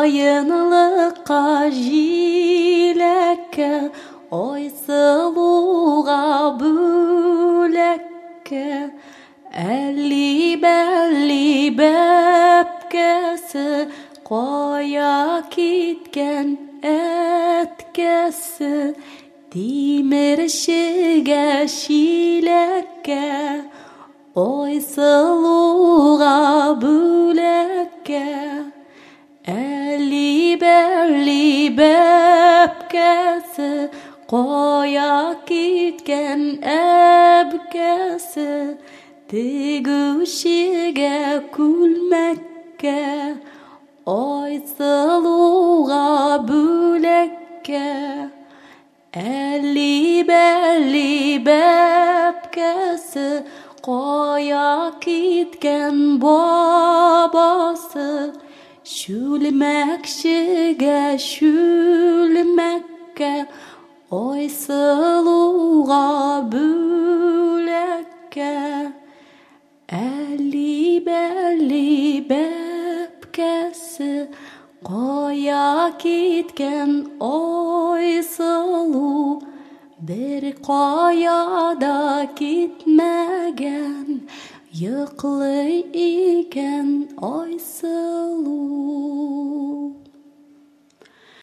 Кайынлыкка җиләккә, айсылуга бүләккә, әлли-бәлли бәпкәсе, кая киткән әткәсе, тимерчегә чиләккә, айсылуга бүләккә, әлли-бәлли бәпкәсе, кая киткән әбкәсе, тегүчегә күлмәккә, айсылуга бүләккә, әлли-бәлли бәпкәсе, кая киткән бабасы, чүлмәкчегә чүлмәккә, айсылуга бүләккә, әлли-бәлли бәпкәсе, кая киткән айсылу, бер кая да китмәгән, йоклый икән айсылу.